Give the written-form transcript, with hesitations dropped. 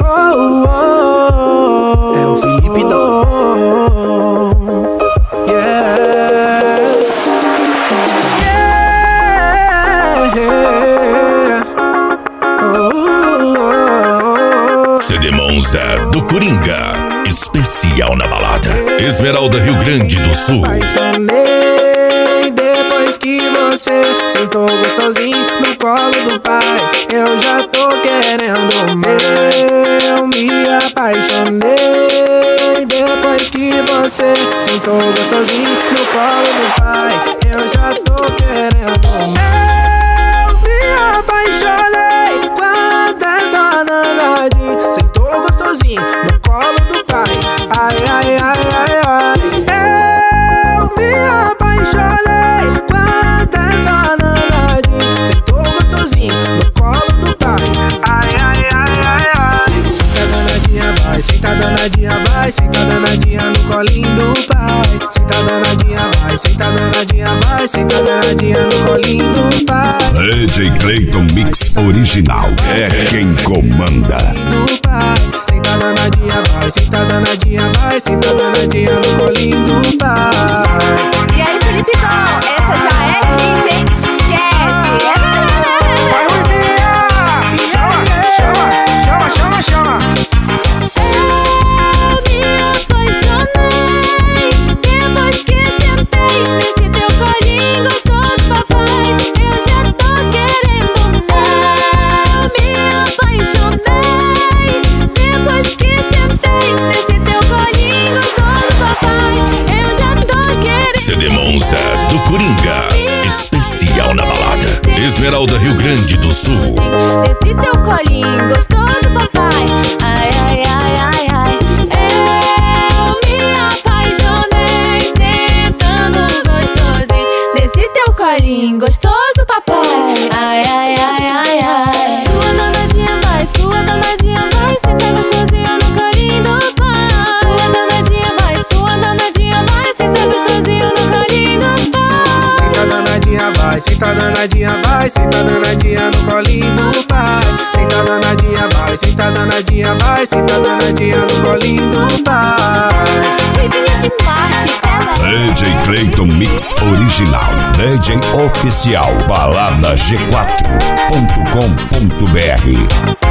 Oh, oh, é o Felipe Dom. CD Monza do Coringa, especial na balada. Esmeralda, Rio Grande do Sul. Apaixonei depois que você sentou gostosinho no colo do pai. Eu já tô querendo mais. Eu me apaixonei depois que você sentou gostosinho no colo do pai. Eu já tô querendo mais. Eu me apaixonei quando essa nanadinha sentou gostosinho no colo do pai. Ai, ai, ai, ai, ai. Eu me apaixonei quando essa nanadinha sentou gostosinho no colo do pai. Ai, ai, ai, ai, ai. Senta danadinha, vai, senta danadinha, vai, senta danadinha no colinho do pai. Senta danadinha, vai, senta danadinha, vai, senta danadinha no colinho do pai. DJ Clayton Mix Original é quem comanda. Senta danadinha, vai, senta danadinha, vai, senta danadinha no colinho do pai. E aí, Felipe Dom, essa já é DJ Chefe. Vai, Ruibinha! Chama, chama, chama, chama, chama. Eu me apaixonei depois que sentei nesse teu colinho gostoso, papai. Eu já tô querendo mais. Eu me apaixonei depois que sentei nesse teu colinho gostoso, papai. Eu já tô querendo. CD Monza do Coringa, especial na balada. Esmeralda, Rio Grande do Sul. Nesse teu colinho gostoso, papai. Ai, ai, ai, ai, ai. Eu me apaixonei sentando gostosinho nesse teu colinho gostoso, papai. Ai, ai, ai, ai, ai. Sua danadinha vai, senta gostosinho no colinho do pai. Sua danadinha vai, senta gostosinho no colinho do pai. Senta danadinha, vai, senta danadinha, vai, senta danadinha no colinho do pai. Senta danadinha, vai, senta danadinha, vai, senta danadinha no colinho do pai. Rivinha de Marte, ela DJ Clayton Mix Original, DJ oficial, balada G4.com.br.